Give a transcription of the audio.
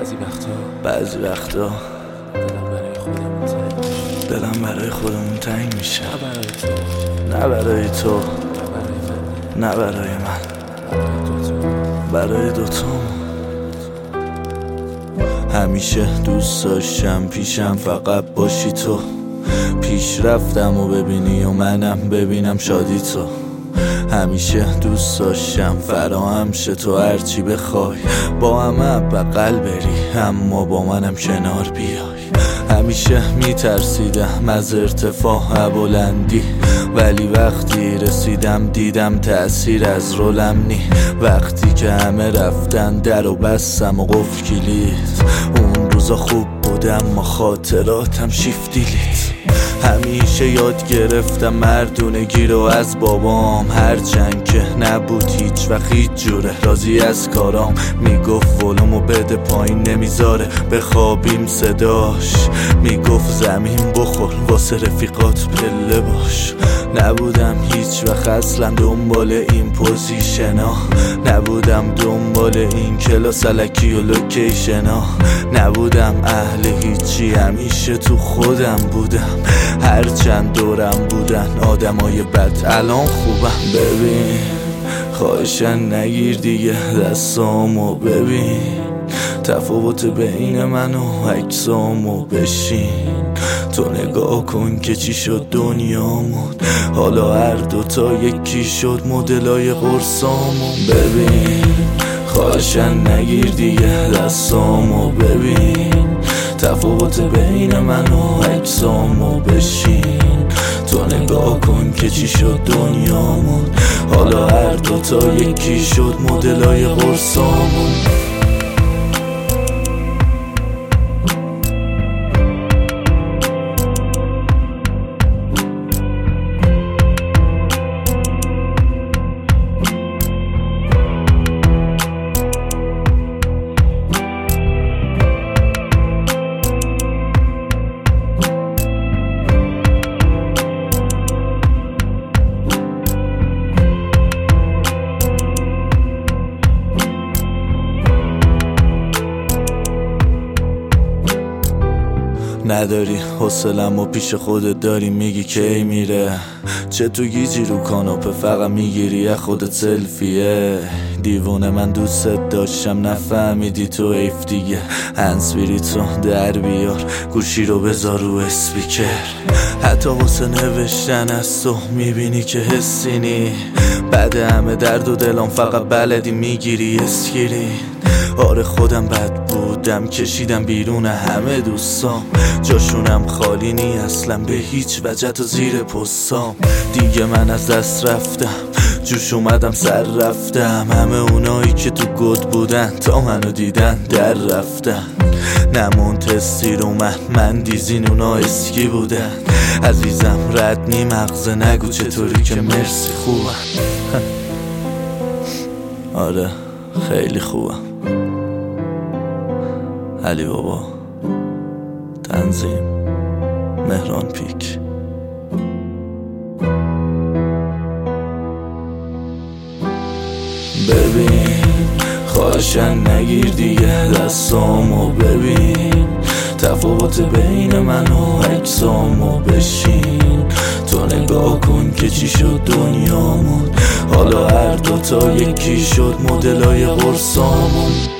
بعضی وقتا دلم برای خودمون تنگ میشه. نه برای تو، نه برای من، برای دوتامون. همیشه دوست داشتم پیشم فقط باشی تو، پیش رفتم و ببینی و منم ببینم شادی تو. همیشه دوست داشتم فراهم شه تو هرچی بخوای، با همه بغل بری اما با منم کنار بیای. همیشه میترسیدم از ارتفاع بلندی، ولی وقتی رسیدم دیدم تأثیر از رولم نی. وقتی که همه رفتن در و بستم و قفل کلید، اون روزا خوب بودم ما خاطراتم شیفت دیلید. همیشه یاد گرفتم مردونگی رو از بابام، هرچند که نبود هیچ وقت هیچ جوره راضی از کارام. میگفت ولومو بده پایین نمیذاره بخوابیم، صداش میگفت زمین بخور واسه رفیقات پله باش. نبودم هیچ وقت اصلا دنبال این پوزیشنا، نبودم دنبال این کلاس الکی و لوکیشنا، نبودم اهل هیچی همیشه تو خودم بودم. هرچند دورم بودن آدمای بد الان خوبم. ببین خواهشن نگیر دیگه دستامو، ببین تفاوت بین من و عکسامو بشین تو نگاه کن که چی شد دنیامون. حالا هر دوتا یکی شد مدلای قرصامون. ببین خواهشن نگیر دیگه دستامو، ببین تفاوت بین من و عکسامو بشین تو نگاه کن که چی شد دنیامون. حالا هر دوتا یکی شد مدلای قرصامون. نداری حوصله‌ام و پیش خودت داری میگی کی میره، چه تو گیجی رو کاناپه فقط میگیری از خودت سلفیه. دیوونه من دوست داشتم نفهمیدی تو حیف دیگه. هنسفیری تو در بیار گوشی رو بذار رو اسپیکر، حتی واسه نوشتن از تو میبینی که حسی نی. بعد همه درد و دلم فقط بلدی میگیری اسکرین. آره خودم بد بودم کشیدم بیرون همه دوستام، جاشونم خالی نی اصلا به هیچ وجه تا زیر پستام. دیگه من از دست رفتم جوش اومدم سر رفتم، همه اونایی که تو گد بودن تا منو دیدن در رفتن. نمون تستی رو من دیزین اونا اسکی بودن. عزیزم رد نی مغزه نگو چطوری که مرسی خوبم. آره خیلی خوبم. علی بابا، تنظیم مهران پیک. ببین خواهشن نگیر دیگه دستامو، ببین تفاوت بین من و عکسامو بشین تو نگاه کن که چی شد دنیامون. حالا هر دوتا یکی شد مدلای قرصامون.